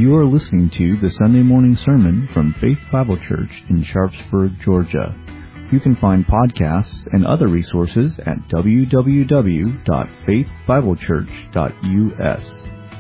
You are listening to the Sunday morning sermon from Faith Bible Church in Sharpsburg, Georgia. You can find podcasts and other resources at www.faithbiblechurch.us.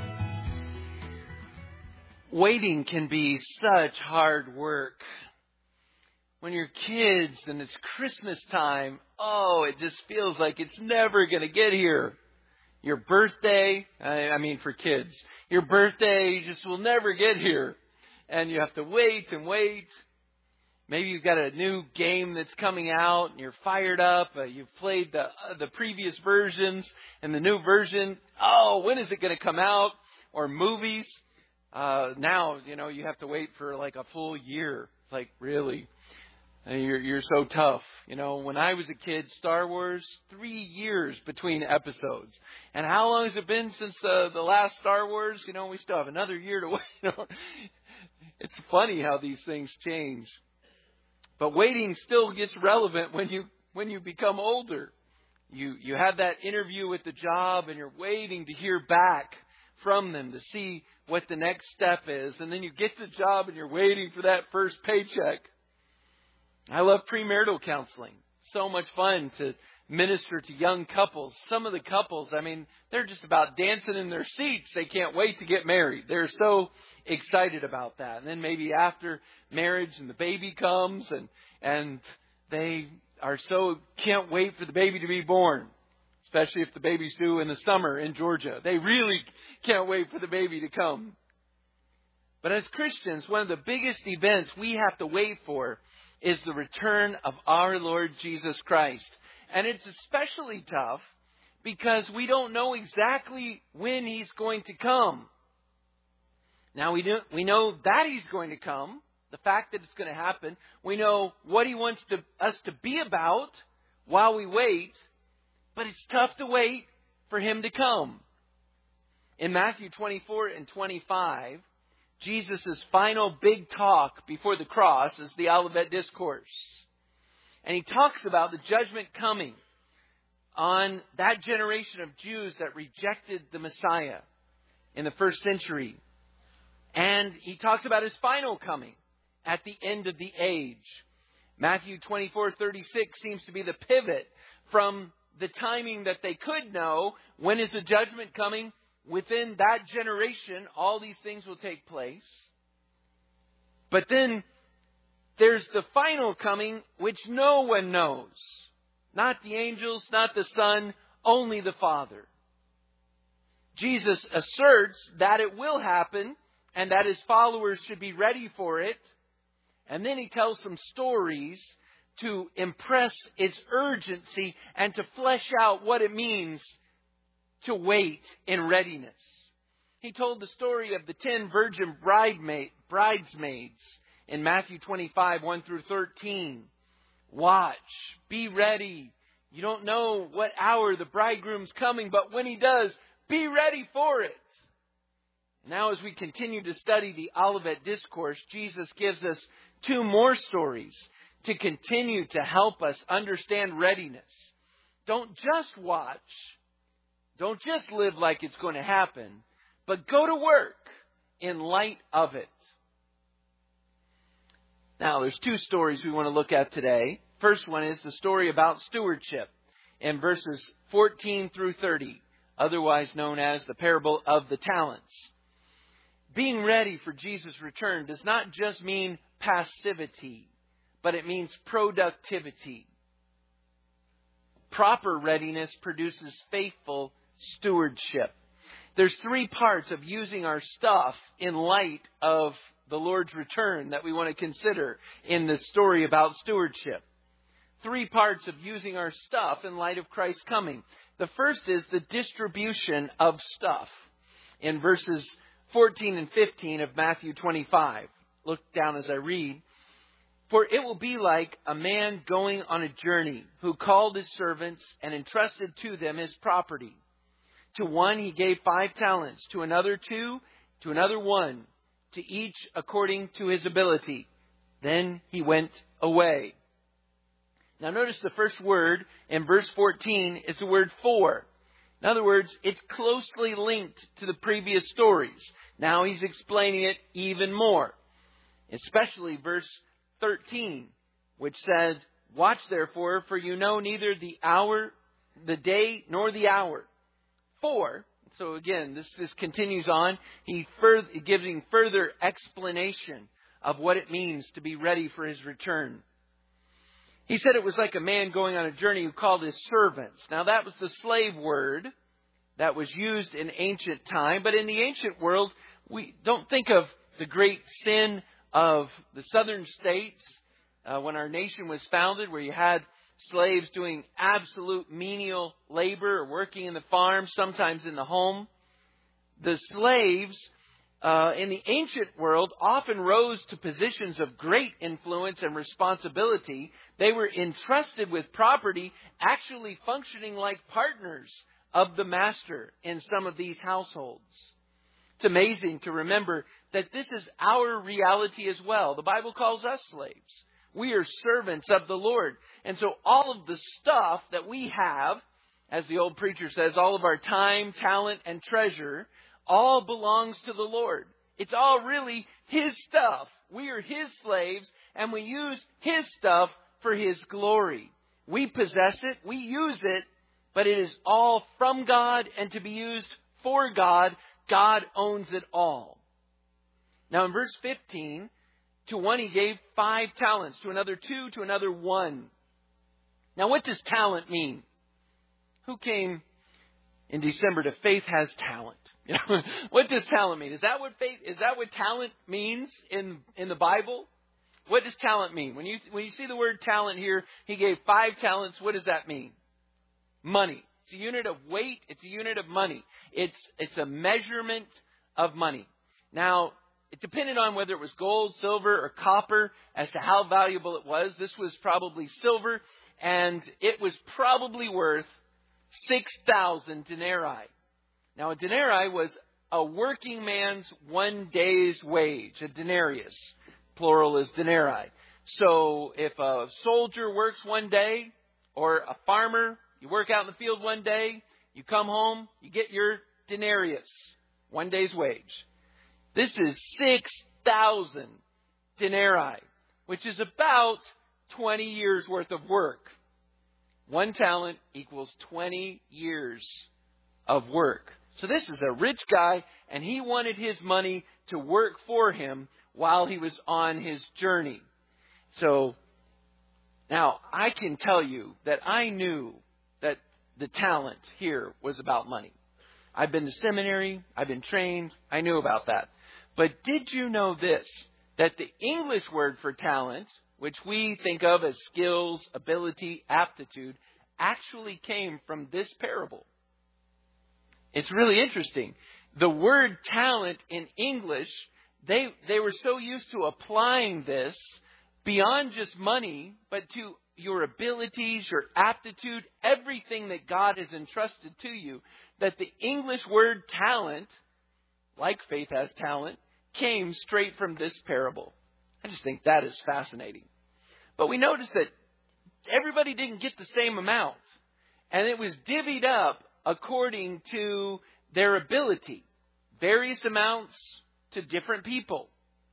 Waiting can be such hard work. When you're kids and it's Christmas time, it just feels like it's never going to get here. Your birthday, for kids, your birthday just will never get here. And you have to wait and wait. Maybe you've got a new game that's coming out and you're fired up. You've played the previous versions and the new version. When is it going to come out? Or movies. Now, you have to wait for like a full year. Like, really? You're so tough. When I was a kid, Star Wars, 3 years between episodes. And how long has it been since the last Star Wars? We still have another year to wait. It's funny how these things change. But waiting still gets relevant when you become older. You have that interview with the job and you're waiting to hear back from them to see what the next step is. And then you get the job and you're waiting for that first paycheck. I love premarital counseling. So much fun to minister to young couples. Some of the couples, they're just about dancing in their seats. They can't wait to get married. They're so excited about that. And then maybe after marriage and the baby comes and they are so can't wait for the baby to be born. Especially if the baby's due in the summer in Georgia. They really can't wait for the baby to come. But as Christians, one of the biggest events we have to wait for is the return of our Lord Jesus Christ. And it's especially tough because we don't know exactly when He's going to come. Now we know that He's going to come, the fact that it's going to happen. We know what He wants us to be about while we wait, but it's tough to wait for Him to come. In Matthew 24 and 25, Jesus' final big talk before the cross is the Olivet Discourse. And He talks about the judgment coming on that generation of Jews that rejected the Messiah in the first century. And He talks about His final coming at the end of the age. Matthew 24:36 seems to be the pivot from the timing that they could know when is the judgment coming. Within that generation, all these things will take place. But then there's the final coming, which no one knows. Not the angels, not the Son, only the Father. Jesus asserts that it will happen and that His followers should be ready for it. And then He tells some stories to impress its urgency and to flesh out what it means to wait in readiness. He told the story of the 10 virgin bridesmaids in Matthew 25, 1 through 13. Watch, be ready. You don't know what hour the bridegroom's coming, but when He does, be ready for it. Now as we continue to study the Olivet Discourse, Jesus gives us 2 more stories to continue to help us understand readiness. Don't just watch. Don't just live like it's going to happen, but go to work in light of it. Now, there's 2 stories we want to look at today. First one is the story about stewardship in verses 14 through 30, otherwise known as the parable of the talents. Being ready for Jesus' return does not just mean passivity, but it means productivity. Proper readiness produces faithful stewardship. There's 3 parts of using our stuff in light of the Lord's return that we want to consider in this story about stewardship. 3 parts of using our stuff in light of Christ's coming. The first is the distribution of stuff in verses 14 and 15 of Matthew 25. Look down as I read. For it will be like a man going on a journey who called his servants and entrusted to them his property. To one he gave 5 talents, to another 2, to another 1, to each according to his ability. Then he went away. Now notice the first word in verse 14 is the word for. In other words, it's closely linked to the previous stories. Now he's explaining it even more. Especially verse 13, which says, "Watch therefore, for you know neither the hour, the day, nor the hour. For," so again, this continues on. He giving further explanation of what it means to be ready for his return. He said it was like a man going on a journey who called his servants. Now that was the slave word that was used in ancient time. But in the ancient world, we don't think of the great sin of the southern states when our nation was founded, where you had slaves doing absolute menial labor or working in the farm, sometimes in the home. The slaves in the ancient world often rose to positions of great influence and responsibility. They were entrusted with property, actually functioning like partners of the master in some of these households. It's amazing to remember that this is our reality as well. The Bible calls us slaves. We are servants of the Lord. And so all of the stuff that we have, as the old preacher says, all of our time, talent, and treasure, all belongs to the Lord. It's all really His stuff. We are His slaves, and we use His stuff for His glory. We possess it, we use it, but it is all from God and to be used for God. God owns it all. Now in verse 15, to one He gave 5 talents, to another 2, to another 1. Now what does talent mean? Who came in December to Faith Has Talent? What does talent mean? Is that what talent means in the Bible? What does talent mean? When you see the word talent here, He gave 5 talents. What does that mean? Money. It's a unit of weight. It's a unit of money. It's a measurement of money. Now, it depended on whether it was gold, silver, or copper as to how valuable it was. This was probably silver, and it was probably worth 6,000 denarii. Now, a denarii was a working man's one day's wage, a denarius. Plural is denarii. So if a soldier works one day, or a farmer, you work out in the field one day, you come home, you get your denarius, one day's wage. This is 6,000 denarii, which is about 20 years worth of work. 1 talent equals 20 years of work. So this is a rich guy, and he wanted his money to work for him while he was on his journey. So now I can tell you that I knew that the talent here was about money. I've been to seminary, I've been trained, I knew about that. But did you know this? That the English word for talent, which we think of as skills, ability, aptitude, actually came from this parable. It's really interesting. The word talent in English, they were so used to applying this beyond just money, but to your abilities, your aptitude, everything that God has entrusted to you, that the English word talent, like Faith Has Talent, came straight from this parable. I just think that is fascinating. But we notice that everybody didn't get the same amount. And it was divvied up according to their ability. Various amounts to different people.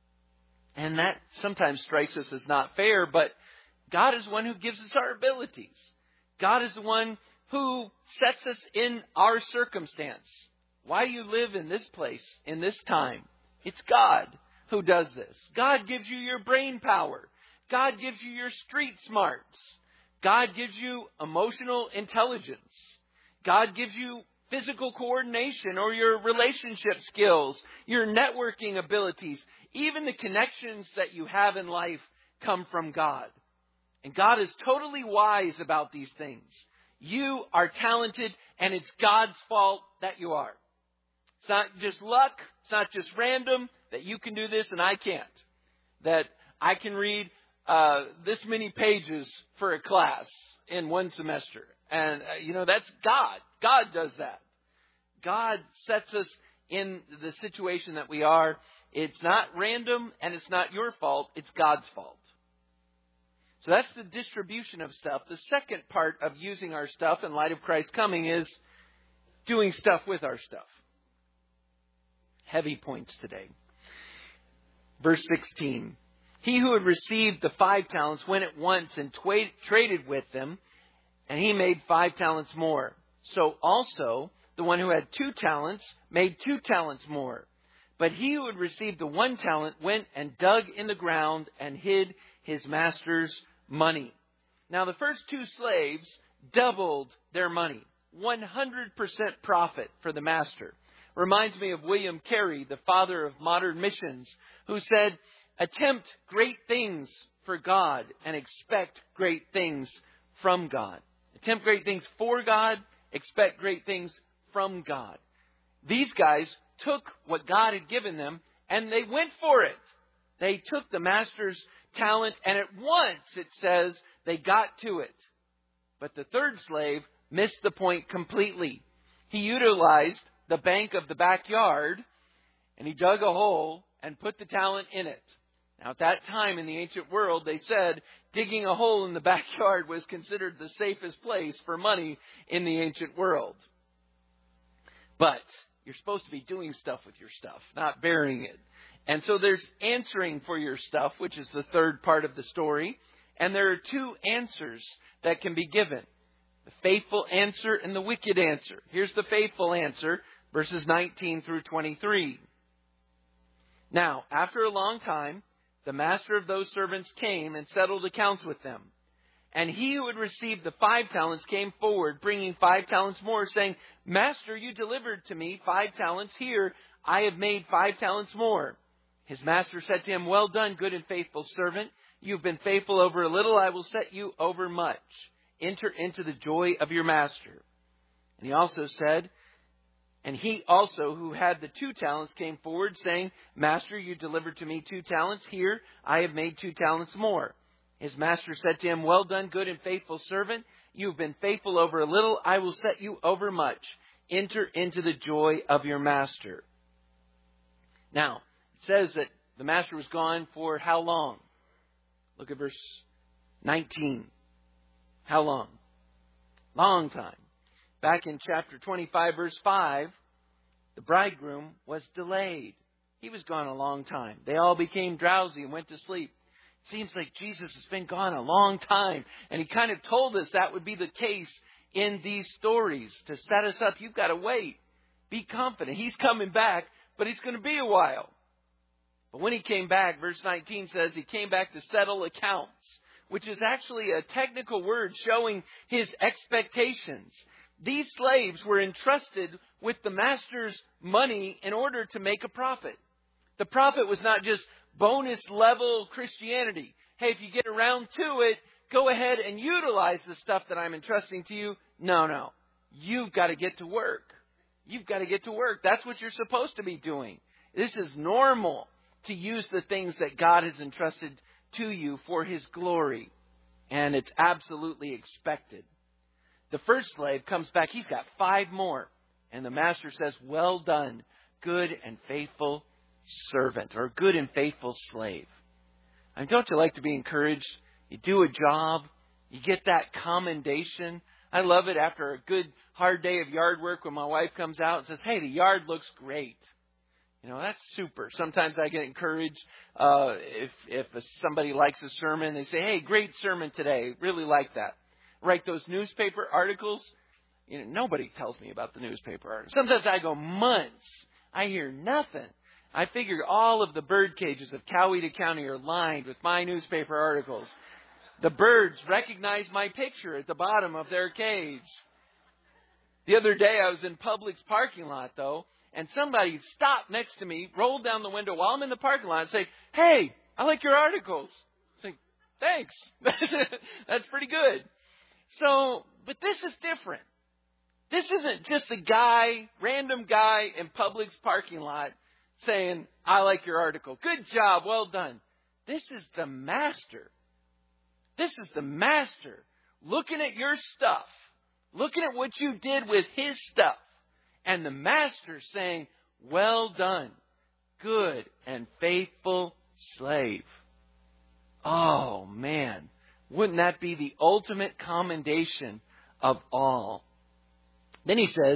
And that sometimes strikes us as not fair, but God is the one who gives us our abilities. God is the one who sets us in our circumstance. Why you live in this place, in this time. It's God who does this. God gives you your brain power. God gives you your street smarts. God gives you emotional intelligence. God gives you physical coordination or your relationship skills, your networking abilities. Even the connections that you have in life come from God. And God is totally wise about these things. You are talented, and it's God's fault that you are. It's not just luck. It's not just random that you can do this and I can't. That I can read this many pages for a class in one semester. And, that's God. God does that. God sets us in the situation that we are. It's not random and it's not your fault. It's God's fault. So that's the distribution of stuff. The second part of using our stuff in light of Christ's coming is doing stuff with our stuff. Heavy points today. Verse 16. He who had received the 5 talents went at once and traded with them, and he made 5 talents more. So also the one who had 2 talents made 2 talents more. But he who had received the 1 talent went and dug in the ground and hid his master's money. Now the first 2 slaves doubled their money. 100% profit for the master. Reminds me of William Carey, the father of modern missions, who said, attempt great things for God and expect great things from God. Attempt great things for God, expect great things from God. These guys took what God had given them and they went for it. They took the master's talent and at once, it says, they got to it. But the third slave missed the point completely. He utilized the bank of the backyard and he dug a hole and put the talent in it. Now, at that time in the ancient world, they said digging a hole in the backyard was considered the safest place for money in the ancient world. But you're supposed to be doing stuff with your stuff, not burying it. And so there's answering for your stuff, which is the third part of the story. And there are 2 answers that can be given. The faithful answer and the wicked answer. Here's the faithful answer, verses 19 through 23. Now, after a long time, the master of those servants came and settled accounts with them. And he who had received the 5 talents came forward, bringing 5 talents more, saying, Master, you delivered to me 5 talents. Here, I have made 5 talents more. His master said to him, Well done, good and faithful servant. You've been faithful over a little. I will set you over much. Enter into the joy of your master. And he also said, and he also who had the 2 talents came forward, saying, Master, you delivered to me 2 talents. Here, I have made 2 talents more. His master said to him, Well done, good and faithful servant. You've been faithful over a little. I will set you over much. Enter into the joy of your master. Now, it says that the master was gone for how long? Look at verse 19. How long? Long time. Back in chapter 25, verse 5, the bridegroom was delayed. He was gone a long time. They all became drowsy and went to sleep. It seems like Jesus has been gone a long time. And he kind of told us that would be the case in these stories to set us up. You've got to wait. Be confident. He's coming back, but it's going to be a while. But when he came back, verse 19 says he came back to settle accounts, which is actually a technical word showing his expectations. These slaves were entrusted with the master's money in order to make a profit. The profit was not just bonus level Christianity. Hey, if you get around to it, go ahead and utilize the stuff that I'm entrusting to you. No. You've got to get to work. You've got to get to work. That's what you're supposed to be doing. This is normal to use the things that God has entrusted to you for His glory. And it's absolutely expected. The first slave comes back. He's got 5 more. And the master says, Well done, good and faithful servant, or good and faithful slave. And don't you like to be encouraged? You do a job. You get that commendation. I love it after a good, hard day of yard work when my wife comes out and says, Hey, the yard looks great. You know, that's super. Sometimes I get encouraged if somebody likes a sermon. They say, Hey, great sermon today. Really like that. Write those newspaper articles. You know, nobody tells me about the newspaper articles. Sometimes I go months. I hear nothing. I figure all of the bird cages of Coweta County are lined with my newspaper articles. The birds recognize my picture at the bottom of their cage. The other day I was in Publix parking lot, though, and somebody stopped next to me, rolled down the window while I'm in the parking lot and say, Hey, I like your articles. I say, Thanks. That's pretty good. So, but this is different. This isn't just a random guy in Publix parking lot saying, I like your article. Good job. Well done. This is the master. This is the master looking at your stuff, looking at what you did with his stuff. And the master saying, Well done, good and faithful slave. Oh, man. Wouldn't that be the ultimate commendation of all? Then he says,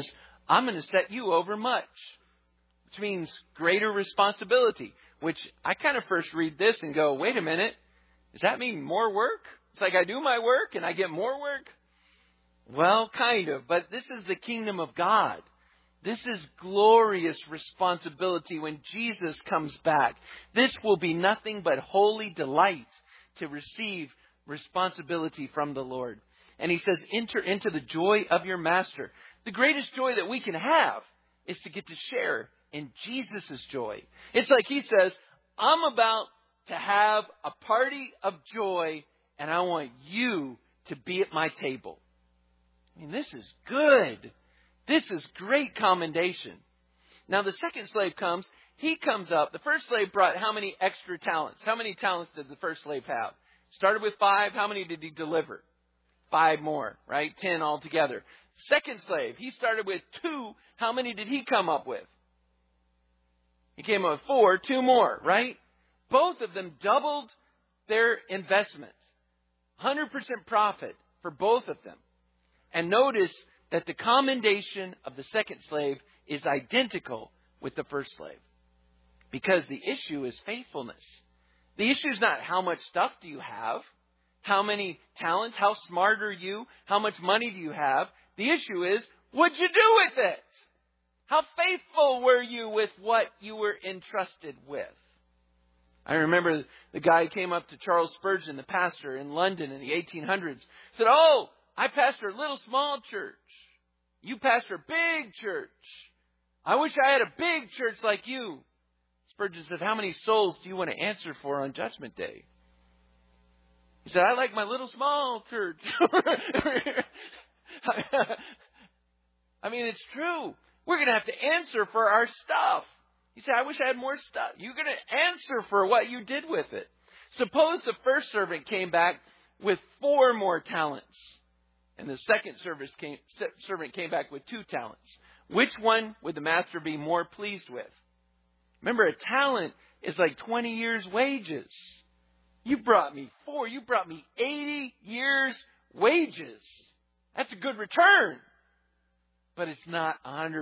I'm going to set you over much, which means greater responsibility, which I kind of first read this and go, wait a minute, does that mean more work? It's like I do my work and I get more work? Well, kind of, but this is the kingdom of God. This is glorious responsibility when Jesus comes back. This will be nothing but holy delight to receive responsibility from the Lord. And he says, enter into the joy of your master. The greatest joy that we can have is to get to share in Jesus' joy. It's like he says, I'm about to have a party of joy, and I want you to be at my table. I mean, this is good. This is great commendation. Now, the second slave comes. He comes up. The first slave brought how many extra talents? How many talents did the first slave have? Started with 5. How many did he deliver? 5 more, right? 10 altogether. Second slave, he started with 2. How many did he come up with? He came up with 4, 2 more, right? Both of them doubled their investment. 100% profit for both of them. And notice that the commendation of the second slave is identical with the first slave. Because the issue is faithfulness. The issue is not how much stuff do you have, how many talents, how smart are you, how much money do you have. The issue is, what'd you do with it? How faithful were you with what you were entrusted with? I remember the guy who came up to Charles Spurgeon, the pastor in London in the 1800s, said, oh, I pastor a little small church. You pastor a big church. I wish I had a big church like you. Spurgeon said, how many souls do you want to answer for on Judgment Day? He said, I like my little small church. I mean, it's true. We're going to have to answer for our stuff. He said, I wish I had more stuff. You're going to answer for what you did with it. Suppose the first servant came back with 4 more talents. And the second servant came back with 2 talents. Which one would the master be more pleased with? Remember, a talent is like 20 years' wages. You brought me 4. You brought me 80 years' wages. That's a good return. But it's not 100%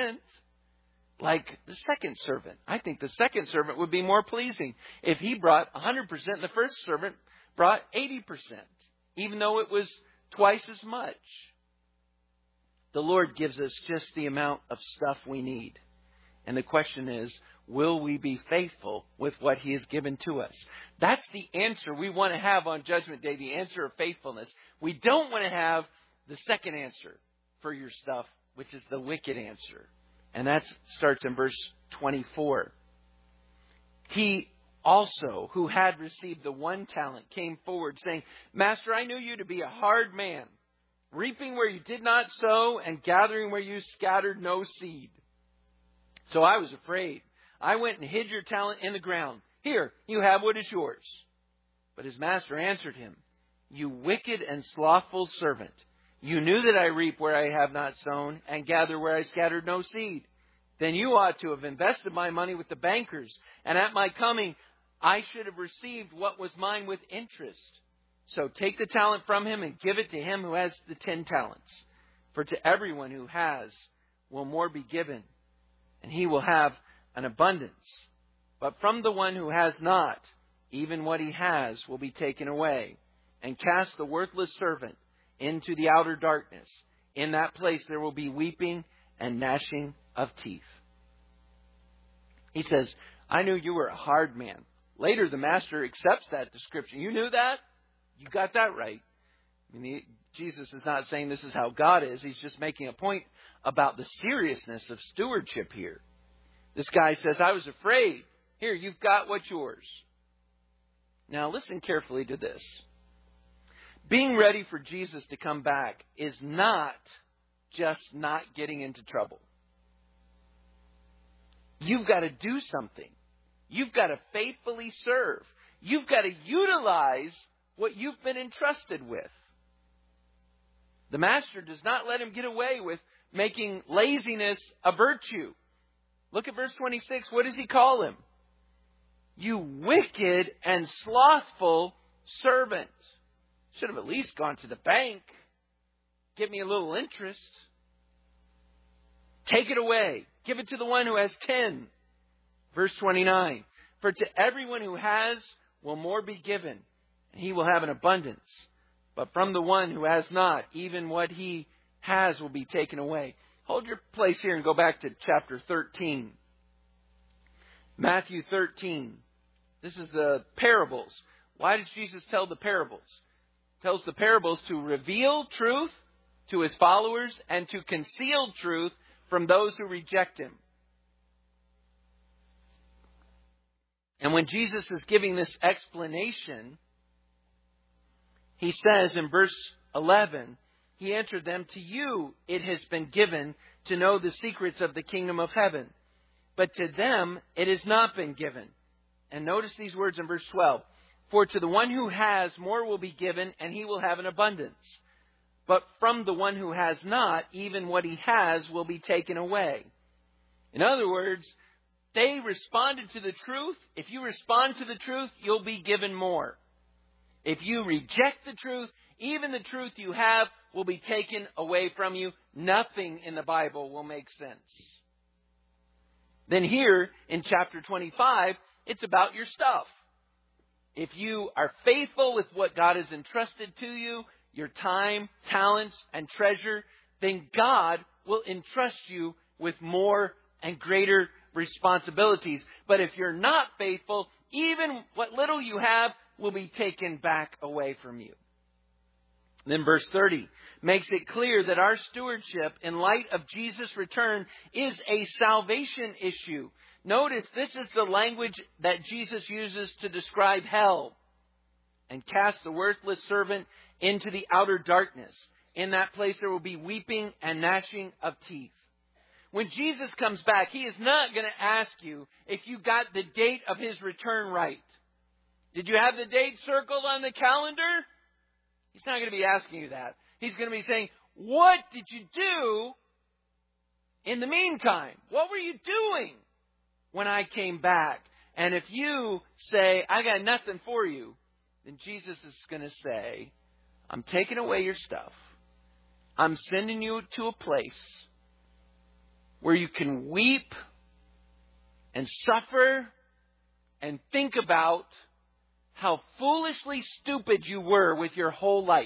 like the second servant. I think the second servant would be more pleasing if he brought 100% and the first servant brought 80%, even though it was twice as much. The Lord gives us just the amount of stuff we need. And the question is, will we be faithful with what He has given to us? That's the answer we want to have on Judgment Day, the answer of faithfulness. We don't want to have the second answer for your stuff, which is the wicked answer. And that starts in verse 24. He also, who had received the 1 talent, came forward saying, Master, I knew you to be a hard man, reaping where you did not sow and gathering where you scattered no seed. So I was afraid. I went and hid your talent in the ground. Here, you have what is yours. But his master answered him, You wicked and slothful servant. You knew that I reap where I have not sown and gather where I scattered no seed. Then you ought to have invested my money with the bankers, and at my coming I should have received what was mine with interest. So take the talent from him and give it to him who has the 10 talents. For to everyone who has will more be given, and he will have an abundance. But from the one who has not, even what he has will be taken away. And cast the worthless servant into the outer darkness. In that place there will be weeping and gnashing of teeth. He says, I knew you were a hard man. Later the master accepts that description. You knew that? You got that right. I mean, Jesus is not saying this is how God is. He's just making a point about the seriousness of stewardship here. This guy says, I was afraid. Here, you've got what's yours. Now listen carefully to this. Being ready for Jesus to come back is not just not getting into trouble. You've got to do something. You've got to faithfully serve. You've got to utilize what you've been entrusted with. The master does not let him get away with making laziness a virtue. Look at verse 26. What does he call him? You wicked and slothful servant. Should have at least gone to the bank. Get me a little interest. Take it away. Give it to the one who has 10. Verse 29. For to everyone who has will more be given, and he will have an abundance. But from the one who has not, even what he has will be taken away. Hold your place here and go back to chapter 13. Matthew 13. This is the parables. Why does Jesus tell the parables? He tells the parables to reveal truth to his followers and to conceal truth from those who reject him. And when Jesus is giving this explanation, he says in verse 11, he answered them, to you it has been given to know the secrets of the kingdom of heaven. But to them it has not been given. And notice these words in verse 12. For to the one who has, more will be given, and he will have an abundance. But from the one who has not, even what he has will be taken away. In other words, they responded to the truth. If you respond to the truth, you'll be given more. If you reject the truth, even the truth you have will be taken away from you. Nothing in the Bible will make sense. Then here in chapter 25, it's about your stuff. If you are faithful with what God has entrusted to you, your time, talents, and treasure, then God will entrust you with more and greater responsibilities. But if you're not faithful, even what little you have will be taken back away from you. Then verse 30 makes it clear that our stewardship in light of Jesus' return is a salvation issue. Notice this is the language that Jesus uses to describe hell. And cast the worthless servant into the outer darkness. In that place there will be weeping and gnashing of teeth. When Jesus comes back, he is not going to ask you if you got the date of his return right. Did you have the date circled on the calendar? He's not going to be asking you that. He's going to be saying, what did you do in the meantime? What were you doing when I came back? And if you say, I got nothing for you, then Jesus is going to say, I'm taking away your stuff. I'm sending you to a place where you can weep and suffer and think about how foolishly stupid you were with your whole life.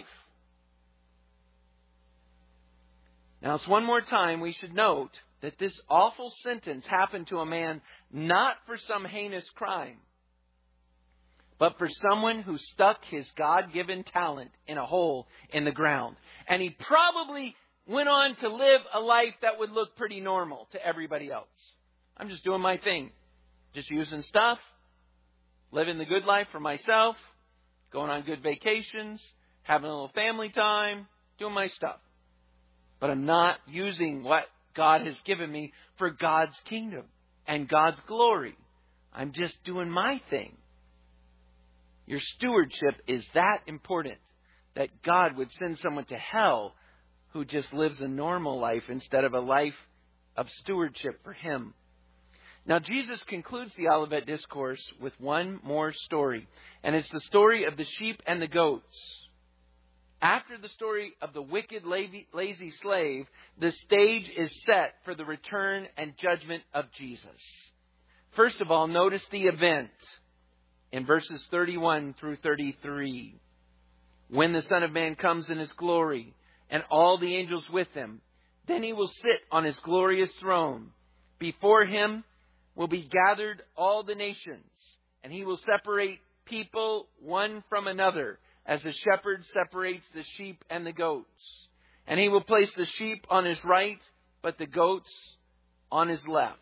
Now, it's one more time we should note that this awful sentence happened to a man not for some heinous crime, but for someone who stuck his God-given talent in a hole in the ground. And he probably went on to live a life that would look pretty normal to everybody else. I'm just doing my thing. Just using stuff. Living the good life for myself. Going on good vacations. Having a little family time. Doing my stuff. But I'm not using what God has given me for God's kingdom and God's glory. I'm just doing my thing. Your stewardship is that important that God would send someone to hell who just lives a normal life instead of a life of stewardship for Him. Now, Jesus concludes the Olivet Discourse with one more story, and it's the story of the sheep and the goats. After the story of the wicked, lazy slave, the stage is set for the return and judgment of Jesus. First of all, notice the event in verses 31 through 33. When the Son of Man comes in His glory, and all the angels with Him, then He will sit on His glorious throne. Before Him will be gathered all the nations, and He will separate people one from another, as a shepherd separates the sheep and the goats. And He will place the sheep on His right, but the goats on His left.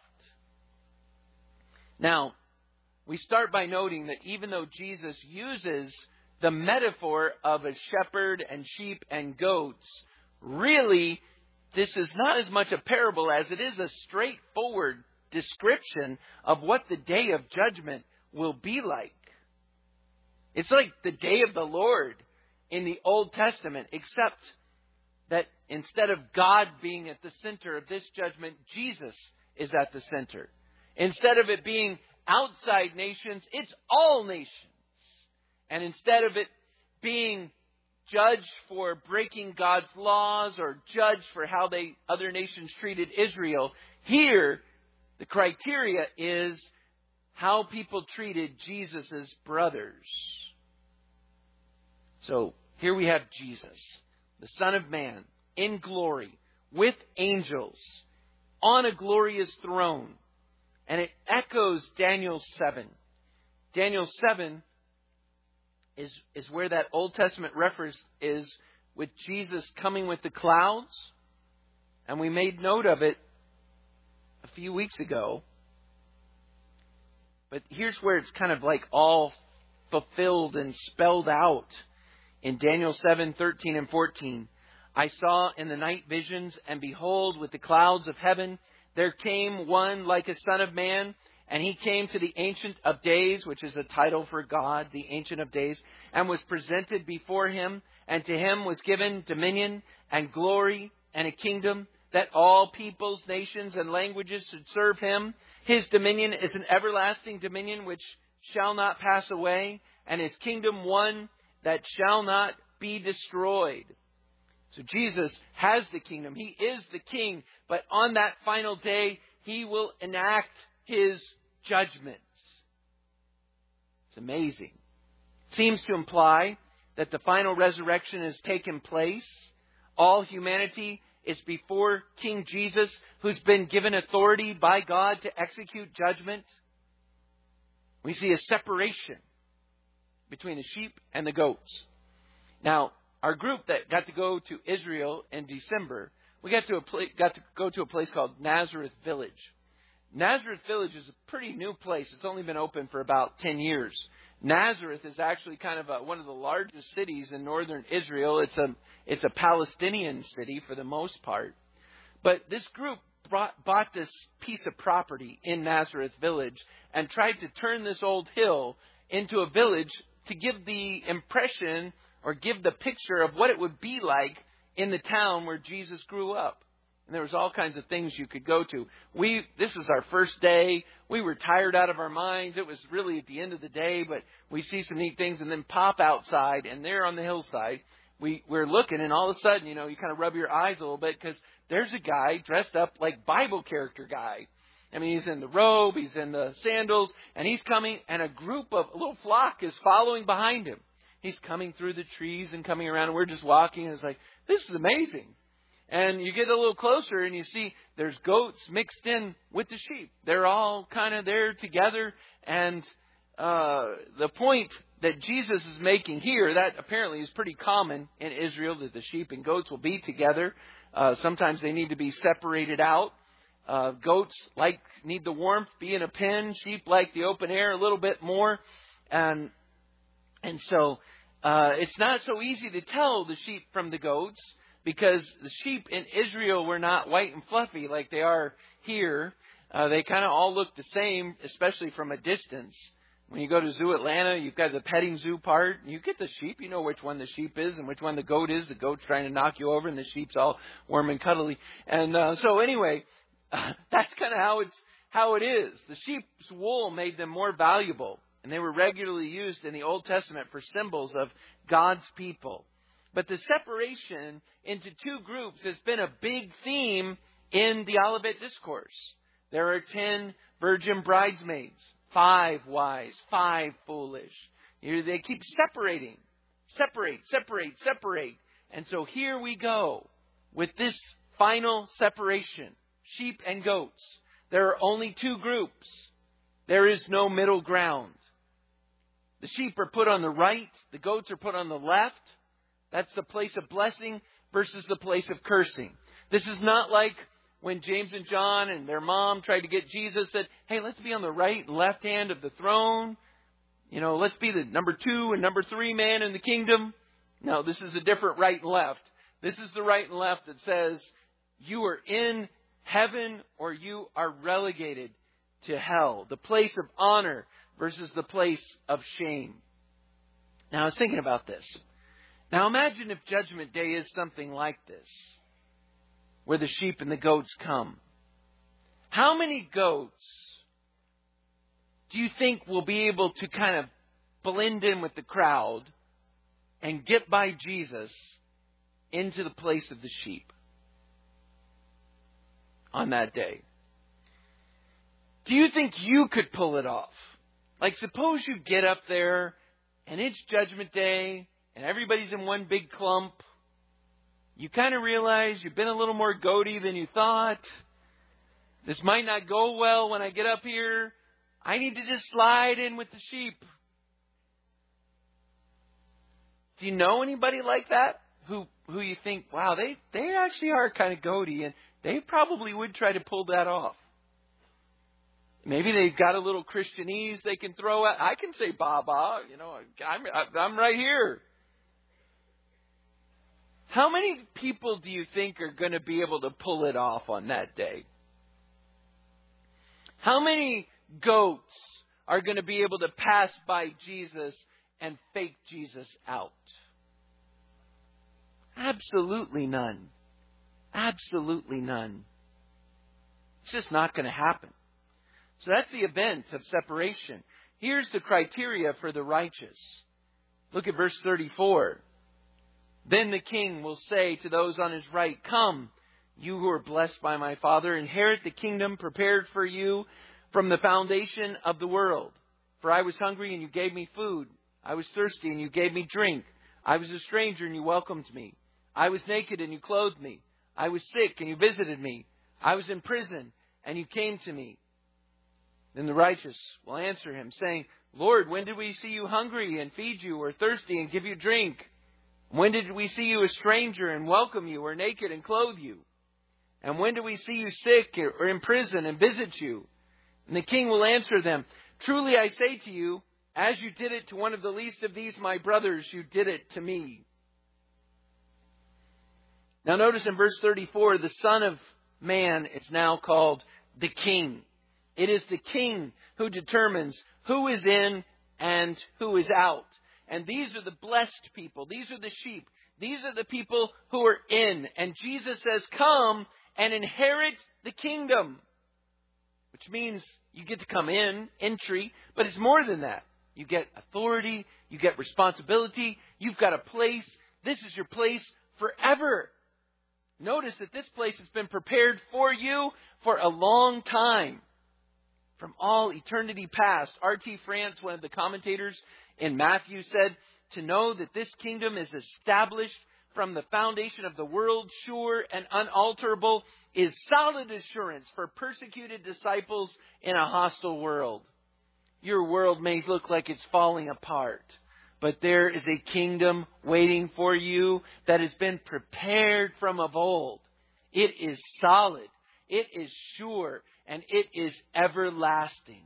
Now, we start by noting that even though Jesus uses the metaphor of a shepherd and sheep and goats, really, this is not as much a parable as it is a straightforward description of what the day of judgment will be like. It's like the day of the Lord in the Old Testament, except that instead of God being at the center of this judgment, Jesus is at the center. Instead of it being outside nations, it's all nations. And instead of it being judged for breaking God's laws or judged for how other nations treated Israel. Here, the criteria is how people treated Jesus' brothers. So here we have Jesus, the Son of Man, in glory, with angels, on a glorious throne. And it echoes Daniel 7. Daniel 7 is where that Old Testament reference is, with Jesus coming with the clouds. And we made note of it a few weeks ago. But here's where it's kind of like all fulfilled and spelled out in Daniel 7:13 and 14. I saw in the night visions, and behold, with the clouds of heaven, there came one like a son of man, and he came to the Ancient of Days, which is a title for God, the Ancient of Days, and was presented before him, and to him was given dominion and glory and a kingdom, that all peoples, nations, and languages should serve him. His dominion is an everlasting dominion which shall not pass away, and his kingdom one that shall not be destroyed. So Jesus has the kingdom. He is the king. But on that final day, he will enact his judgments. It's amazing. It seems to imply that the final resurrection has taken place. All humanity is before King Jesus, who's been given authority by God to execute judgment. We see a separation between the sheep and the goats. Now, our group that got to go to Israel in December, we got to go to a place called Nazareth Village. Nazareth Village is a pretty new place. It's only been open for about 10 years. Nazareth is actually kind of one of the largest cities in northern Israel. It's a Palestinian city for the most part. But this group bought this piece of property in Nazareth Village and tried to turn this old hill into a village to give the impression or give the picture of what it would be like in the town where Jesus grew up. And there was all kinds of things you could go to. This was our first day. We were tired out of our minds. It was really at the end of the day, but we see some neat things and then pop outside, and there on the hillside, we're looking, and all of a sudden, you kind of rub your eyes a little bit because there's a guy dressed up like Bible character guy. I mean, he's in the robe, he's in the sandals, and he's coming, and a little flock is following behind him. He's coming through the trees and coming around, and we're just walking, and it's like, this is amazing. And you get a little closer, and you see there's goats mixed in with the sheep. They're all kind of there together, and the point that Jesus is making here, that apparently is pretty common in Israel, that the sheep and goats will be together. Sometimes they need to be separated out. Goats need the warmth, be in a pen. Sheep like the open air a little bit more. And so it's not so easy to tell the sheep from the goats, because the sheep in Israel were not white and fluffy like they are here. They kind of all look the same, especially from a distance. When you go to Zoo Atlanta, you've got the petting zoo part. You get the sheep. You know which one the sheep is and which one the goat is. The goat's trying to knock you over, and the sheep's all warm and cuddly. And so anyway, that's kind of how it is. The sheep's wool made them more valuable, and they were regularly used in the Old Testament for symbols of God's people. But the separation into two groups has been a big theme in the Olivet Discourse. There are 10 virgin bridesmaids, 5 wise, 5 foolish. They keep separating. Separate. And so here we go with this final separation. Sheep and goats. There are only 2 groups. There is no middle ground. The sheep are put on the right. The goats are put on the left. That's the place of blessing versus the place of cursing. This is not like when James and John and their mom tried to get Jesus, said, hey, let's be on the right and left hand of the throne. Let's be the number 2 and number 3 man in the kingdom. No, this is a different right and left. This is the right and left that says you are in heaven or you are relegated to hell. The place of honor versus the place of shame. Now, I was thinking about this. Now, imagine if Judgment Day is something like this, where the sheep and the goats come. How many goats do you think will be able to kind of blend in with the crowd and get by Jesus into the place of the sheep on that day? Do you think you could pull it off? Like, suppose you get up there and it's Judgment Day and everybody's in one big clump. You kind of realize you've been a little more goaty than you thought. This might not go well when I get up here. I need to just slide in with the sheep. Do you know anybody like that? Who you think, wow, they actually are kind of goaty and they probably would try to pull that off. Maybe they've got a little Christianese they can throw at. I can say Baba, I'm right here. How many people do you think are going to be able to pull it off on that day? How many goats are going to be able to pass by Jesus and fake Jesus out? Absolutely none. Absolutely none. It's just not going to happen. So that's the event of separation. Here's the criteria for the righteous. Look at verse 34. Then the king will say to those on his right, "Come, you who are blessed by my Father, inherit the kingdom prepared for you from the foundation of the world. For I was hungry and you gave me food. I was thirsty and you gave me drink. I was a stranger and you welcomed me. I was naked and you clothed me. I was sick and you visited me. I was in prison and you came to me." Then the righteous will answer him, saying, "Lord, when did we see you hungry and feed you, or thirsty and give you drink? When did we see you a stranger and welcome you, or naked and clothe you? And when did we see you sick or in prison and visit you?" And the king will answer them, "Truly I say to you, as you did it to one of the least of these my brothers, you did it to me." Now notice in verse 34, the Son of Man is now called the King. It is the king who determines who is in and who is out. And these are the blessed people. These are the sheep. These are the people who are in. And Jesus says, "Come and inherit the kingdom." Which means you get to come in, entry, but it's more than that. You get authority, you get responsibility, you've got a place. This is your place forever. Notice that this place has been prepared for you for a long time. From all eternity past. R.T. France, one of the commentators in Matthew, said, "To know that this kingdom is established from the foundation of the world, sure and unalterable, is solid assurance for persecuted disciples in a hostile world." Your world may look like it's falling apart, but there is a kingdom waiting for you that has been prepared from of old. It is solid. It is sure. And it is everlasting.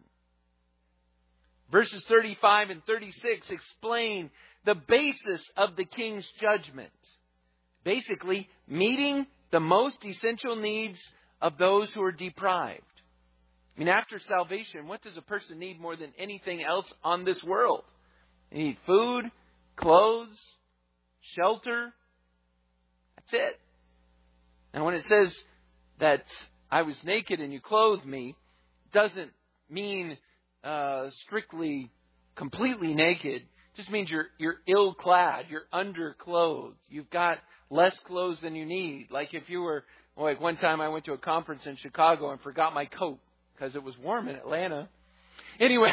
Verses 35 and 36 explain the basis of the king's judgment. Basically, meeting the most essential needs of those who are deprived. I mean, after salvation, what does a person need more than anything else on this world? They need food, clothes, shelter. That's it. And when it says that I was naked and you clothed me, doesn't mean strictly, completely naked. It just means you're ill-clad, you're underclothed. You've got less clothes than you need. Like if you were, like one time I went to a conference in Chicago and forgot my coat because it was warm in Atlanta. Anyway,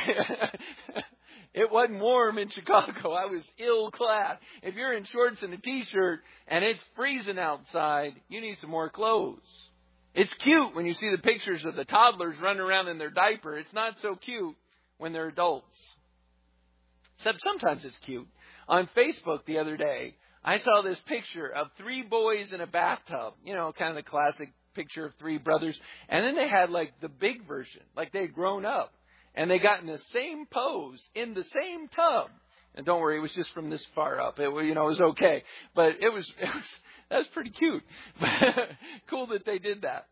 it wasn't warm in Chicago. I was ill-clad. If you're in shorts and a t-shirt and it's freezing outside, you need some more clothes. It's cute when you see the pictures of the toddlers running around in their diaper. It's not so cute when they're adults. Except sometimes it's cute. On Facebook the other day, I saw this picture of 3 boys in a bathtub. You know, kind of the classic picture of 3 brothers. And then they had like the big version, like they'd grown up. And they got in the same pose in the same tub. And don't worry, it was just from this far up. It was okay. But that was pretty cute. Cool that they did that.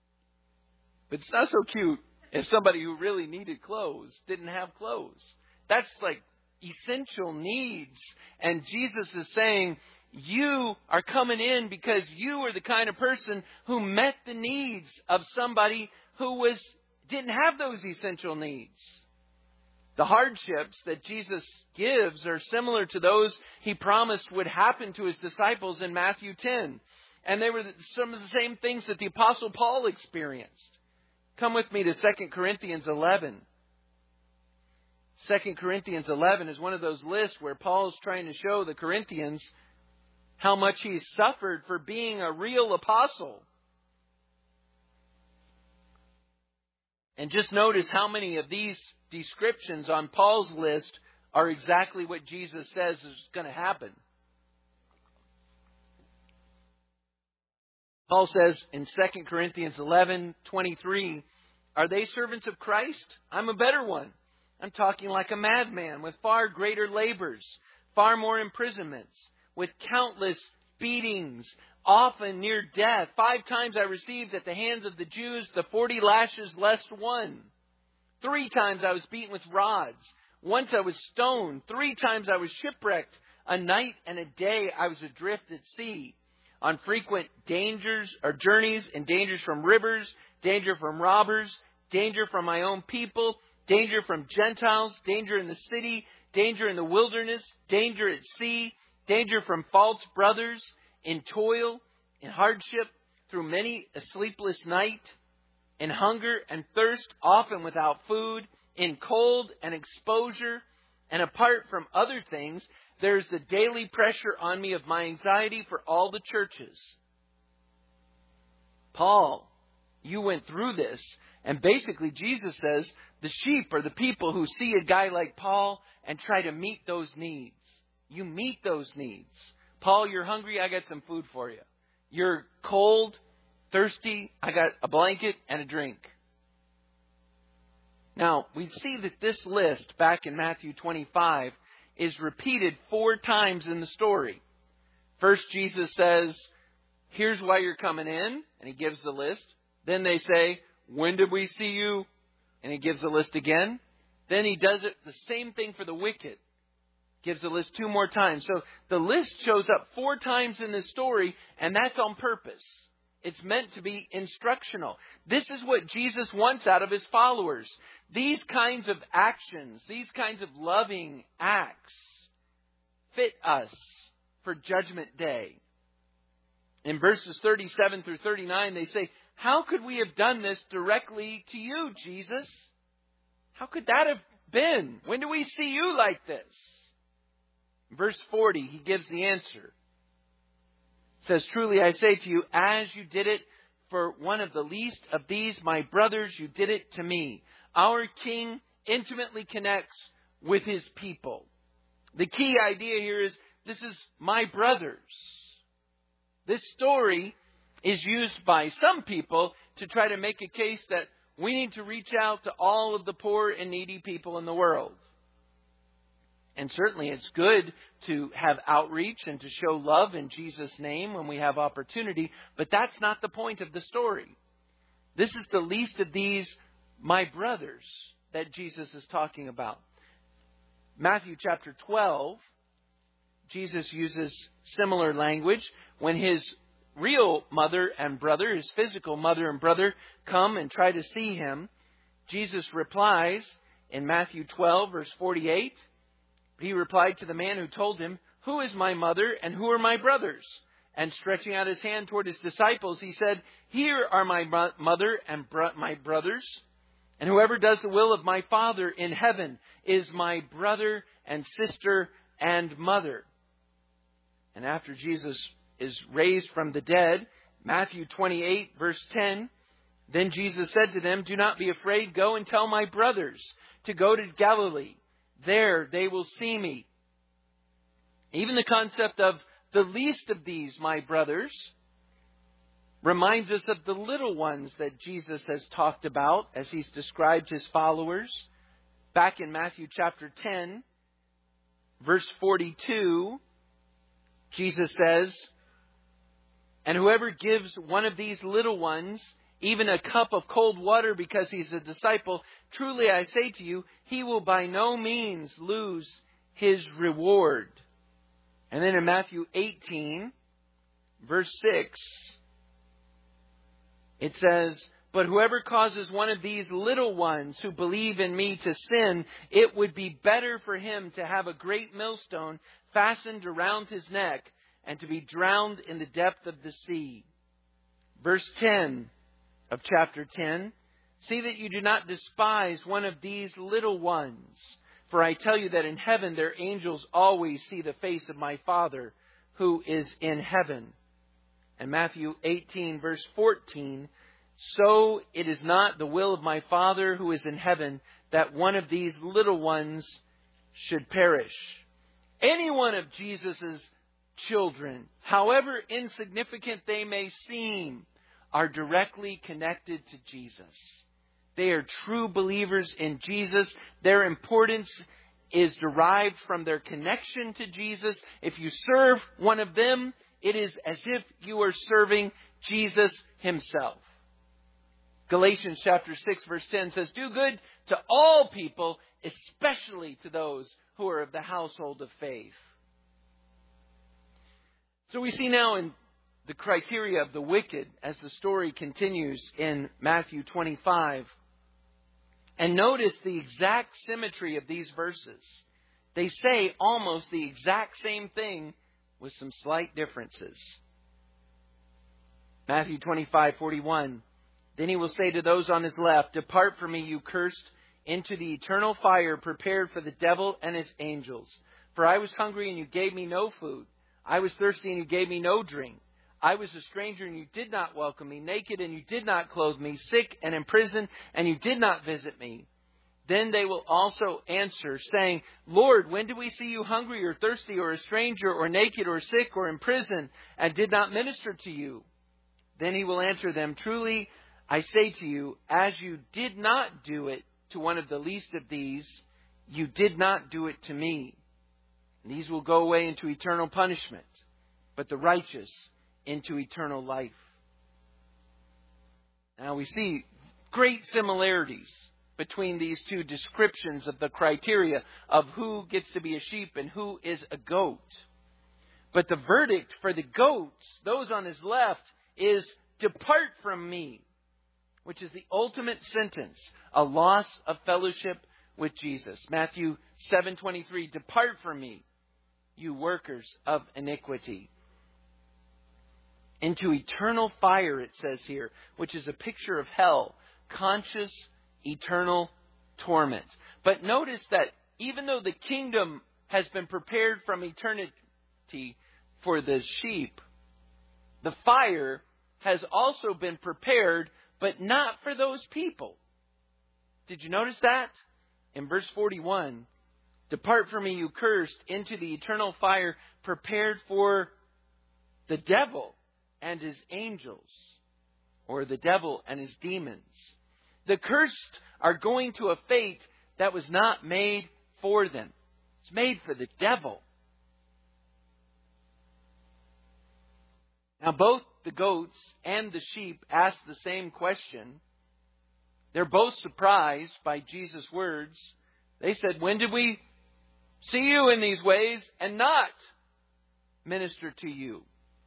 But it's not so cute if somebody who really needed clothes didn't have clothes. That's like essential needs. And Jesus is saying, you are coming in because you are the kind of person who met the needs of somebody who didn't have those essential needs. The hardships that Jesus gives are similar to those He promised would happen to His disciples in Matthew 10. And they were some of the same things that the Apostle Paul experienced. Come with me to 2 Corinthians 11. 2 Corinthians 11 is one of those lists where Paul's trying to show the Corinthians how much he suffered for being a real apostle. And just notice how many of these descriptions on Paul's list are exactly what Jesus says is going to happen. Paul says in 2 Corinthians 11:23, "Are they servants of Christ? I'm a better one. I'm talking like a madman, with far greater labors, far more imprisonments, with countless beatings, often near death. 5 times I received at the hands of the Jews the 40 lashes less one. 3 times I was beaten with rods. Once I was stoned. 3 times I was shipwrecked. A night and a day I was adrift at sea. On frequent dangers or journeys and dangers from rivers, danger from robbers, danger from my own people, danger from Gentiles, danger in the city, danger in the wilderness, danger at sea, danger from false brothers, in toil, in hardship, through many a sleepless night, in hunger and thirst, often without food, in cold and exposure, and apart from other things, there's the daily pressure on me of my anxiety for all the churches." Paul, you went through this. And basically Jesus says the sheep are the people who see a guy like Paul and try to meet those needs. You meet those needs. Paul, you're hungry, I got some food for you. You're cold, thirsty, I got a blanket and a drink. Now, we see that this list back in Matthew 25 is repeated 4 times in the story. First, Jesus says, "Here's why you're coming in," and He gives the list. Then they say, "When did we see you?" And He gives the list again. Then He does it the same thing for the wicked. Gives the list 2 more times. So the list shows up 4 times in this story, and that's on purpose. It's meant to be instructional. This is what Jesus wants out of His followers. These kinds of actions, these kinds of loving acts fit us for Judgment Day. In verses 37 through 39, they say, "How could we have done this directly to you, Jesus? How could that have been? When do we see you like this?" Verse 40, He gives the answer. It says, "Truly I say to you, as you did it for one of the least of these, my brothers, you did it to me." Our King intimately connects with His people. The key idea here is this is my brothers. This story is used by some people to try to make a case that we need to reach out to all of the poor and needy people in the world. And certainly it's good to have outreach and to show love in Jesus' name when we have opportunity, but that's not the point of the story. This is the least of these, my brothers, that Jesus is talking about. Matthew chapter 12, Jesus uses similar language when His real mother and brother, His physical mother and brother, come and try to see Him. Jesus replies in Matthew 12, verse 48, He replied to the man who told Him, "Who is my mother and who are my brothers?" And stretching out His hand toward His disciples, He said, "Here are my mother and my brothers. And whoever does the will of my Father in heaven is my brother and sister and mother." And after Jesus is raised from the dead, Matthew 28, verse 10, "Then Jesus said to them, 'Do not be afraid. Go and tell my brothers to go to Galilee. There they will see me.'" Even the concept of the least of these, my brothers, reminds us of the little ones that Jesus has talked about as He's described His followers. Back in Matthew chapter 10, verse 42, Jesus says, "And whoever gives one of these little ones even a cup of cold water because he's a disciple, truly I say to you, he will by no means lose his reward." And then in Matthew 18, verse 6, it says, But whoever causes one of these little ones who believe in me to sin, it would be better for him to have a great millstone fastened around his neck and to be drowned in the depth of the sea. Verse 10 of chapter 10. See that you do not despise one of these little ones. For I tell you that in heaven their angels always see the face of my Father who is in heaven. And Matthew 18 verse 14. So it is not the will of my Father who is in heaven that one of these little ones should perish. Any one of Jesus' children, however insignificant they may seem, are directly connected to Jesus. They are true believers in Jesus. Their importance is derived from their connection to Jesus. If you serve one of them, it is as if you are serving Jesus himself. Galatians chapter 6 verse 10 says, do good to all people, especially to those who are of the household of faith. So we see now in the criteria of the wicked as the story continues in Matthew 25. And notice the exact symmetry of these verses. They say almost the exact same thing with some slight differences. Matthew 25:41. Then he will say to those on his left, depart from me, you cursed, into the eternal fire prepared for the devil and his angels. For I was hungry and you gave me no food. I was thirsty and you gave me no drink. I was a stranger and you did not welcome me, naked and you did not clothe me, sick and in prison and you did not visit me. Then they will also answer, saying, Lord, when did we see you hungry or thirsty or a stranger or naked or sick or in prison and did not minister to you? Then he will answer them, truly, I say to you, as you did not do it to one of the least of these, you did not do it to me. And these will go away into eternal punishment, but the righteous into eternal life. Now we see great similarities between these two descriptions of the criteria of who gets to be a sheep and who is a goat. But the verdict for the goats, those on his left, is depart from me, which is the ultimate sentence, a loss of fellowship with Jesus. Matthew 7:23, depart from me, you workers of iniquity. Into eternal fire, it says here, which is a picture of hell, conscious, eternal torment. But notice that even though the kingdom has been prepared from eternity for the sheep, the fire has also been prepared, but not for those people. Did you notice that? In verse 41, depart from me, you cursed, into the eternal fire prepared for the devil and his angels, or the devil and his demons. The cursed are going to a fate that was not made for them. It's made for the devil. Now both the goats and the sheep ask the same question. They're both surprised by Jesus' words. They said, when did we see you in these ways and not minister to you?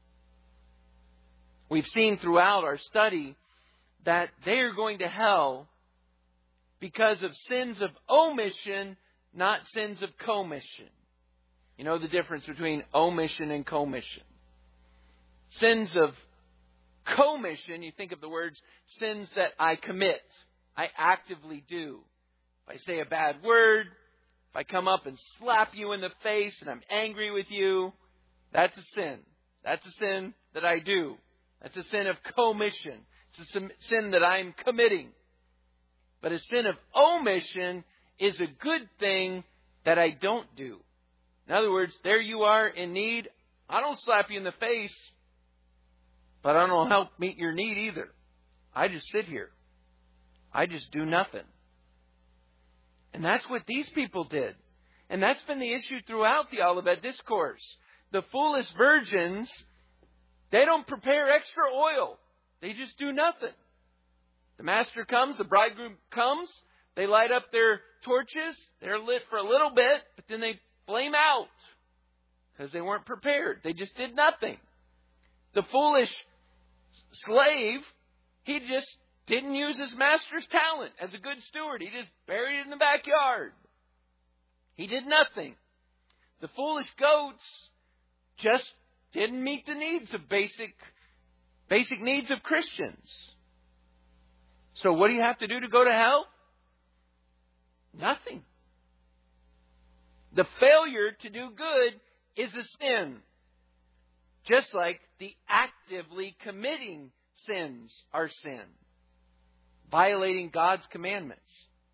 We've seen throughout our study that they are going to hell because of sins of omission, not sins of commission. You know the difference between omission and commission. Sins of commission, you think of the words, sins that I commit, I actively do. If I say a bad word, if I come up and slap you in the face and I'm angry with you, that's a sin. That's a sin that I do. That's a sin of commission. It's a sin that I'm committing. But a sin of omission is a good thing that I don't do. In other words, there you are in need. I don't slap you in the face, but I don't help meet your need either. I just sit here. I just do nothing. And that's what these people did. And that's been the issue throughout the Olivet Discourse. The foolish virgins, they don't prepare extra oil. They just do nothing. The master comes, the bridegroom comes, they light up their torches, they're lit for a little bit, but then they flame out because they weren't prepared. They just did nothing. The foolish slave, he just didn't use his master's talent as a good steward. He just buried it in the backyard. He did nothing. The foolish goats just didn't meet the needs of basic needs of Christians. So what do you have to do to go to hell? Nothing. The failure to do good is a sin. Just like the actively committing sins are sin. Violating God's commandments.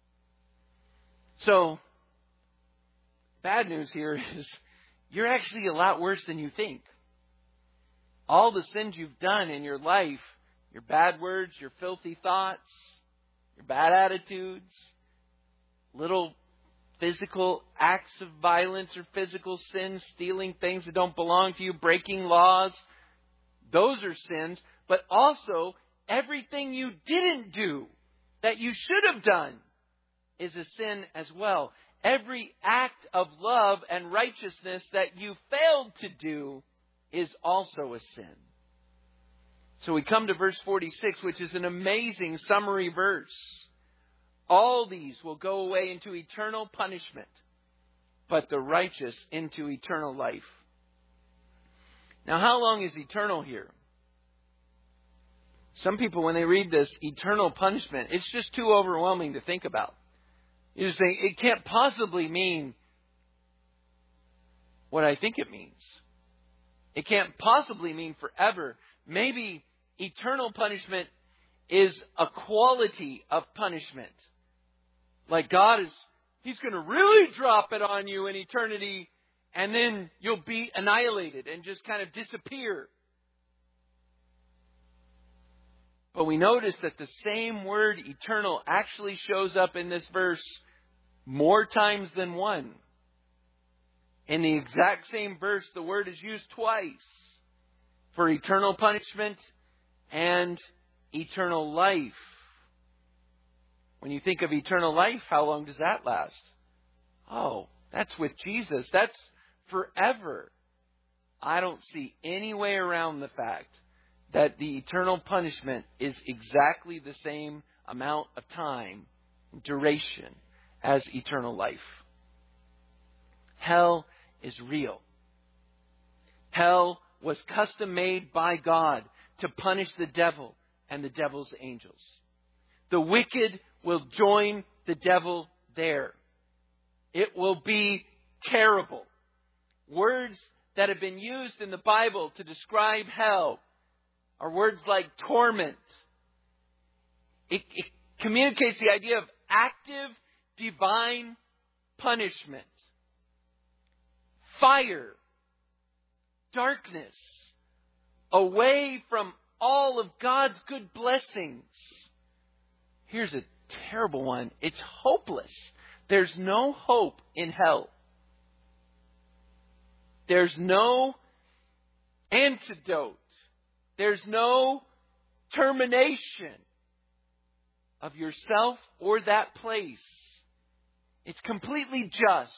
So, bad news here is you're actually a lot worse than you think. All the sins you've done in your life, your bad words, your filthy thoughts, your bad attitudes, little physical acts of violence or physical sins, stealing things that don't belong to you, breaking laws, those are sins. But also, everything you didn't do that you should have done is a sin as well. Every act of love and righteousness that you failed to do is also a sin. So we come to verse 46, which is an amazing summary verse. All these will go away into eternal punishment, but the righteous into eternal life. Now, how long is eternal here? Some people, when they read this eternal punishment, it's just too overwhelming to think about. You just think, it can't possibly mean what I think it means. It can't possibly mean forever. Maybe eternal punishment is a quality of punishment. Like He's going to really drop it on you in eternity, and then you'll be annihilated and just kind of disappear. But we notice that the same word eternal actually shows up in this verse more times than one. In the exact same verse, the word is used twice for eternal punishment and eternal life. When you think of eternal life, how long does that last? Oh, that's with Jesus. That's forever. I don't see any way around the fact that the eternal punishment is exactly the same amount of time, duration, as eternal life. Hell is real. Hell was custom made by God to punish the devil and the devil's angels. The wicked will join the devil there. It will be terrible. Words that have been used in the Bible to describe hell are words like torment. It communicates the idea of active divine punishment. Fire. Darkness. Away from all of God's good blessings. Here's a terrible one. It's hopeless. There's no hope in hell. There's no antidote. There's no termination of yourself or that place. It's completely just.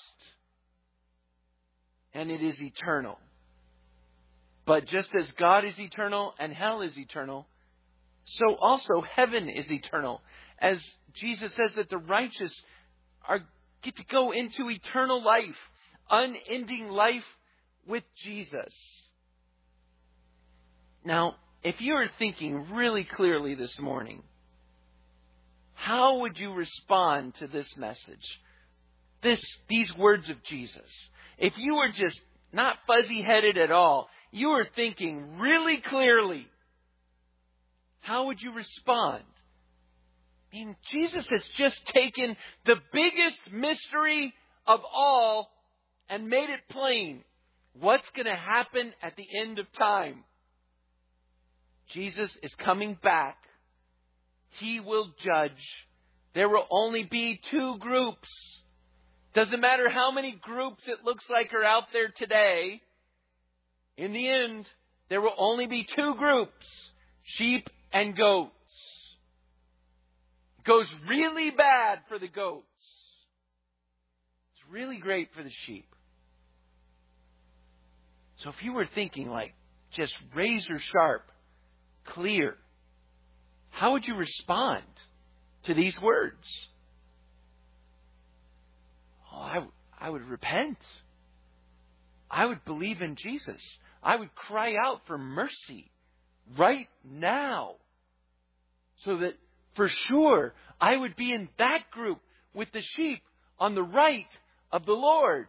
And it is eternal. But just as God is eternal and hell is eternal, so also heaven is eternal. As Jesus says that the righteous get to go into eternal life, unending life with Jesus. Now, if you are thinking really clearly this morning, how would you respond to this message? These words of Jesus. If you were just not fuzzy-headed at all, you were thinking really clearly, how would you respond? I mean, Jesus has just taken the biggest mystery of all and made it plain. What's going to happen at the end of time? Jesus is coming back. He will judge. There will only be two groups. Doesn't matter how many groups it looks like are out there today. In the end, there will only be two groups. Sheep and goats. It goes really bad for the goats. It's really great for the sheep. So if you were thinking like just razor sharp, clear, how would you respond to these words? Oh, I would repent. I would believe in Jesus. I would cry out for mercy right now, so that for sure I would be in that group with the sheep on the right of the Lord.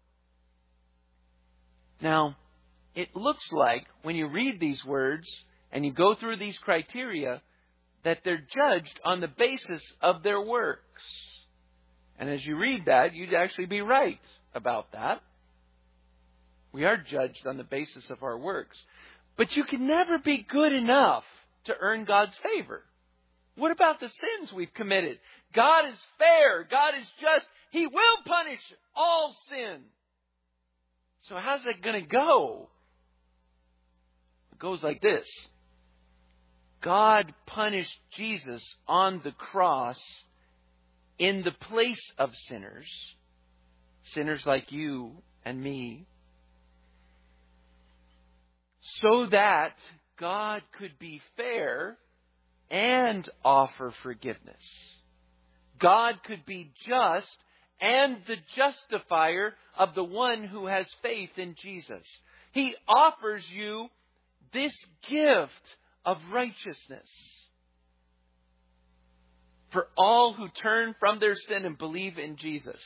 Now, it looks like when you read these words and you go through these criteria that they're judged on the basis of their works. And as you read that, you'd actually be right about that. We are judged on the basis of our works. But you can never be good enough to earn God's favor. What about the sins we've committed? God is fair. God is just. He will punish all sin. So how's that going to go? It goes like this. God punished Jesus on the cross in the place of sinners. Sinners like you and me. So that God could be fair and offer forgiveness. God could be just and the justifier of the one who has faith in Jesus. He offers you this gift of righteousness for all who turn from their sin and believe in Jesus.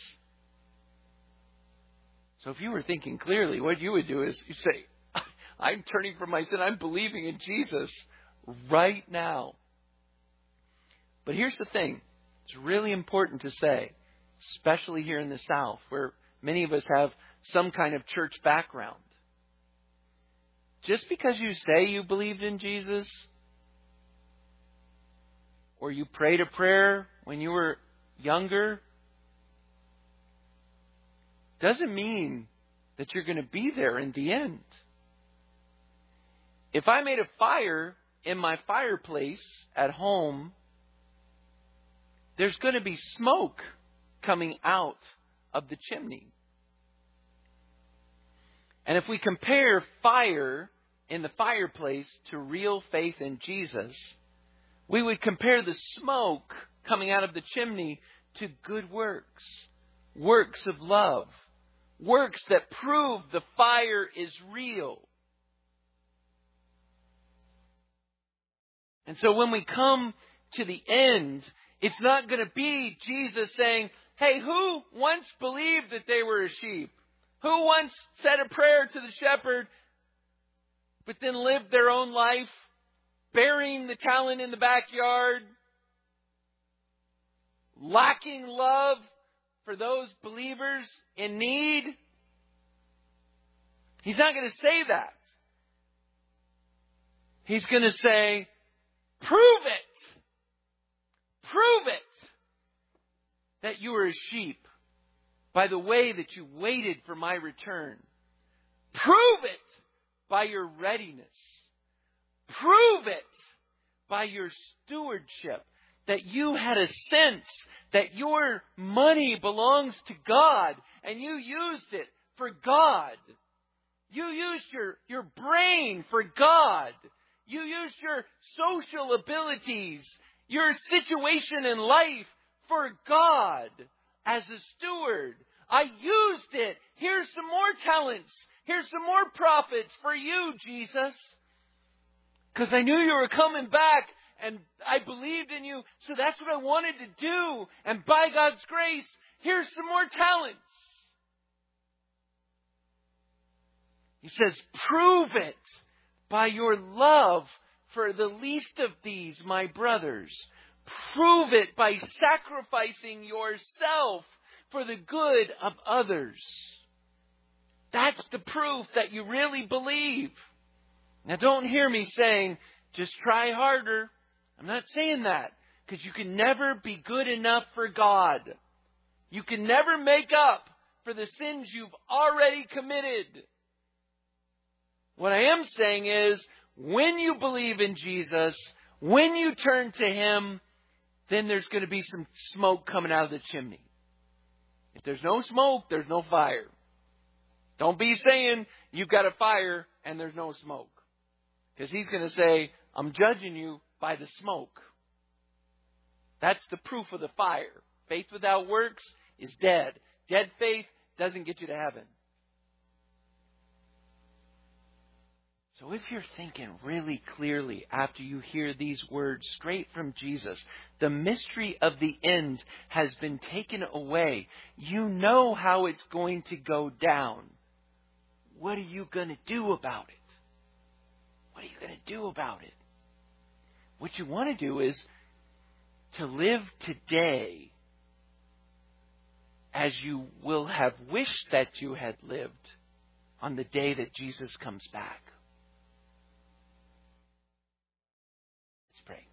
So if you were thinking clearly, what you would do is you say, I'm turning from my sin. I'm believing in Jesus right now. But here's the thing. It's really important to say, especially here in the South, where many of us have some kind of church background. Just because you say you believed in Jesus, or you prayed a prayer when you were younger, doesn't mean that you're going to be there in the end. If I made a fire in my fireplace at home, there's going to be smoke coming out of the chimney. And if we compare fire in the fireplace to real faith in Jesus, we would compare the smoke coming out of the chimney to good works, works of love, works that prove the fire is real. And so when we come to the end, it's not going to be Jesus saying, hey, who once believed that they were a sheep? Who once said a prayer to the shepherd, but then lived their own life, burying the talent in the backyard, lacking love for those believers in need? He's not going to say that. He's going to say, prove it. Prove it that you are a sheep by the way that you waited for my return. Prove it by your readiness. Prove it by your stewardship, that you had a sense that your money belongs to God and you used it for God. You used your brain for God. You used your social abilities, your situation in life for God as a steward. I used it. Here's some more talents. Here's some more profits for you, Jesus. Because I knew you were coming back and I believed in you. So that's what I wanted to do. And by God's grace, here's some more talents. He says, prove it by your love for the least of these, my brothers. Prove it by sacrificing yourself for the good of others. That's the proof that you really believe. Now don't hear me saying, just try harder. I'm not saying that, because you can never be good enough for God. You can never make up for the sins you've already committed. What I am saying is, when you believe in Jesus, when you turn to Him, then there's going to be some smoke coming out of the chimney. If there's no smoke, there's no fire. Don't be saying you've got a fire and there's no smoke. Because He's going to say, I'm judging you by the smoke. That's the proof of the fire. Faith without works is dead. Dead faith doesn't get you to heaven. So if you're thinking really clearly after you hear these words straight from Jesus, the mystery of the end has been taken away. You know how it's going to go down. What are you going to do about it? What are you going to do about it? What you want to do is to live today as you will have wished that you had lived on the day that Jesus comes back. Let's pray.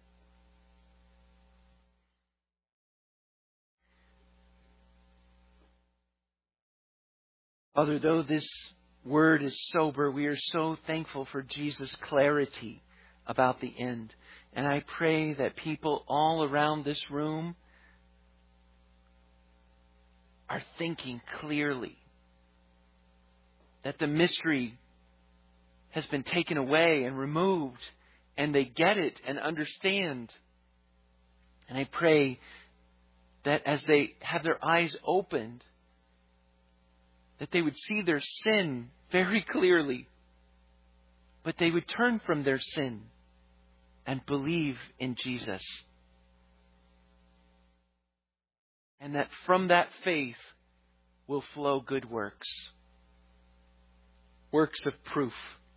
Father, though this word is sober, we are so thankful for Jesus' clarity about the end. And I pray that people all around this room are thinking clearly, that the mystery has been taken away and removed, and they get it and understand. And I pray that as they have their eyes opened, that they would see their sin very clearly, but they would turn from their sin and believe in Jesus. And that from that faith will flow good works. Works of proof.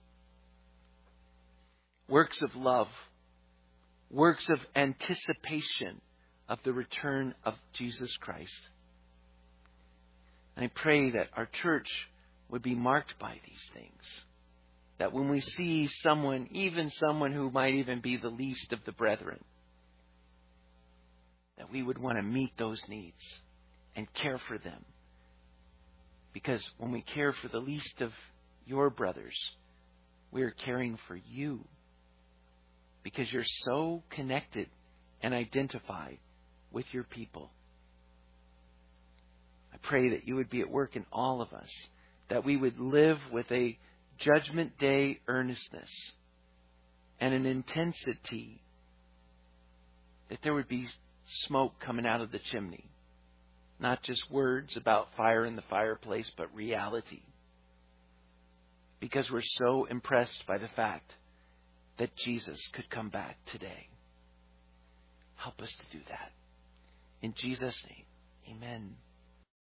Works of love. Works of anticipation of the return of Jesus Christ. And I pray that our church would be marked by these things. That when we see someone, even someone who might even be the least of the brethren, that we would want to meet those needs and care for them. Because when we care for the least of your brothers, we are caring for you. Because you're so connected and identified with your people. I pray that you would be at work in all of us, that we would live with a Judgment Day earnestness and an intensity, that there would be smoke coming out of the chimney. Not just words about fire in the fireplace, but reality. Because we're so impressed by the fact that Jesus could come back today. Help us to do that. In Jesus' name, amen.